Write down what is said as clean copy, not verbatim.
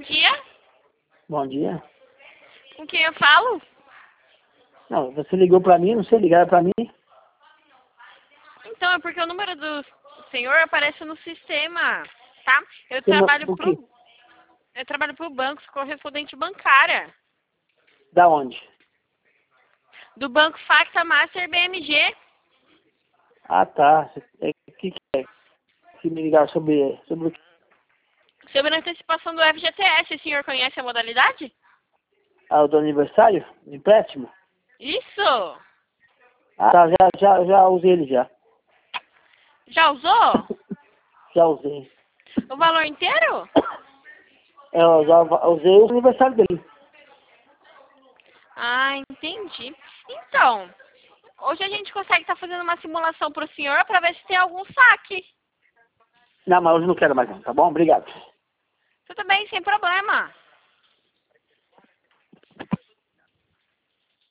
dia. Bom dia. Com quem eu falo? Não, você ligou pra mim, não sei, ligaram pra mim. Então, é porque o número do senhor aparece no sistema, tá? Eu Você trabalho por quê? pro banco, sou correspondente bancária. Da onde? Do Banco Facta Master BMG. Ah, tá. O que é? Que me ligaram sobre o quê? Sobre a antecipação do FGTS, o senhor conhece a modalidade? Ah, o do aniversário? De empréstimo? Isso! Ah, tá, já usei ele já. Já usou? Já usei. O valor inteiro? Eu já usei o aniversário dele. Ah, entendi. Então, hoje a gente consegue estar fazendo uma simulação pro senhor para ver se tem algum saque. Não, mas hoje não quero mais não, tá bom? Obrigado. Tudo bem, sem problema.